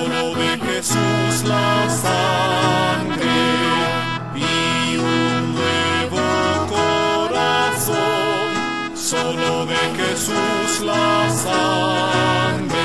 solo de Jesús la sangre y un nuevo corazón, solo de Jesús la sangre.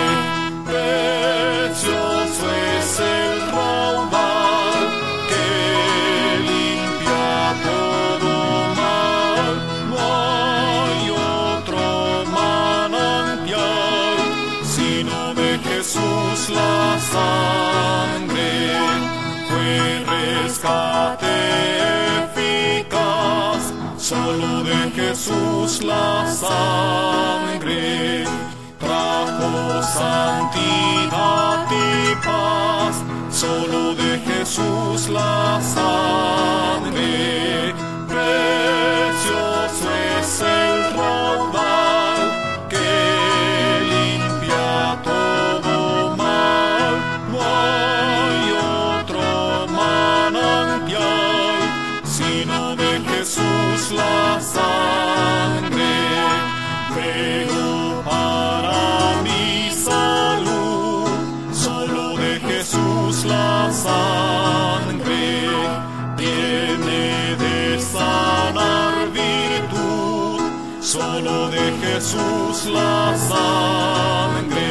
Precioso es el raudal que limpia todo mal, no hay otro manantial sino de Jesús la sangre. Fue rescate eficaz, solo de Jesús la sangre. Trajo santidad y paz, solo de Jesús la sangre. Precioso es el raudal que limpia todo mal, no hay otro manantial sino de Jesús la sangre. Pero para mi salud, solo de Jesús la sangre. Tiene de sanar virtud, solo de Jesús la sangre.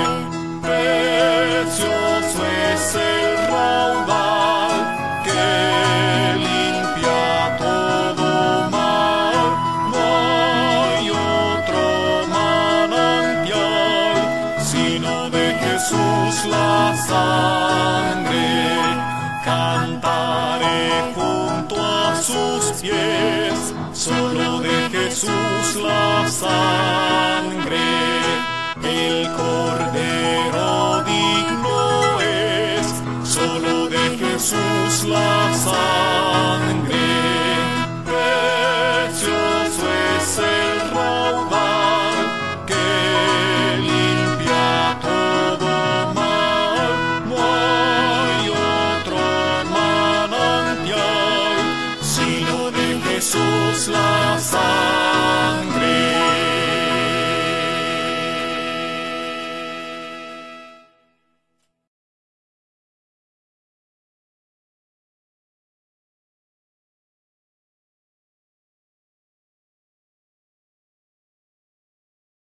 Precioso es el raudal que limpia todo mal, no hay otro manantial sino de Jesús la sangre. Cantaré junto a sus pies, solo de Jesús la sangre. El Cordero digno es, solo de Jesús la